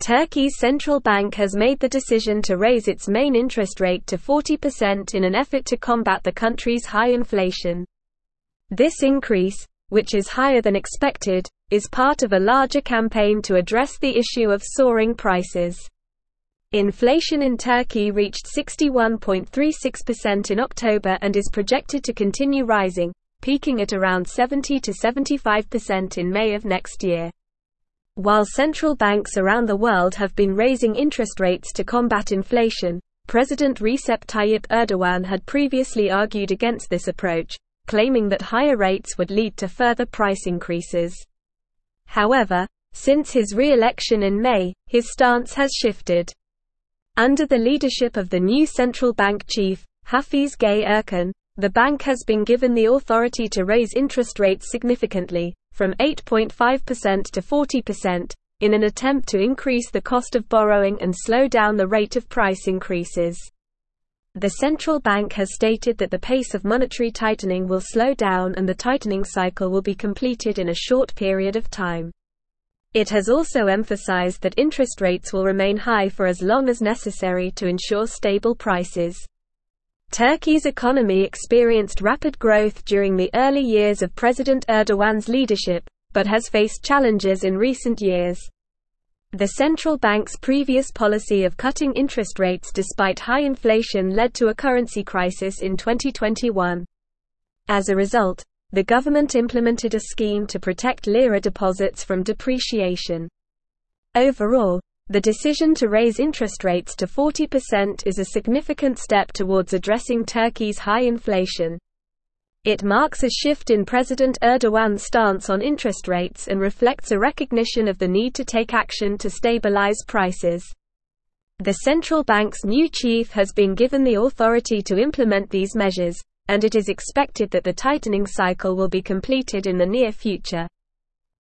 Turkey's central bank has made the decision to raise its main interest rate to 40% in an effort to combat the country's high inflation. This increase, which is higher than expected, is part of a larger campaign to address the issue of soaring prices. Inflation in Turkey reached 61.36% in October and is projected to continue rising, peaking at around 70 to 75% in May of next year. While central banks around the world have been raising interest rates to combat inflation, President Recep Tayyip Erdogan had previously argued against this approach, claiming that higher rates would lead to further price increases. However, since his re-election in May, his stance has shifted. Under the leadership of the new central bank chief, Hafiz Gaye Erkan, the bank has been given the authority to raise interest rates significantly, from 8.5% to 40%, in an attempt to increase the cost of borrowing and slow down the rate of price increases. The central bank has stated that the pace of monetary tightening will slow down and the tightening cycle will be completed in a short period of time. It has also emphasized that interest rates will remain high for as long as necessary to ensure stable prices. Turkey's economy experienced rapid growth during the early years of President Erdogan's leadership, but has faced challenges in recent years. The central bank's previous policy of cutting interest rates despite high inflation led to a currency crisis in 2021. As a result, the government implemented a scheme to protect lira deposits from depreciation. Overall, the decision to raise interest rates to 40% is a significant step towards addressing Turkey's high inflation. It marks a shift in President Erdogan's stance on interest rates and reflects a recognition of the need to take action to stabilize prices. The central bank's new chief has been given the authority to implement these measures, and it is expected that the tightening cycle will be completed in the near future.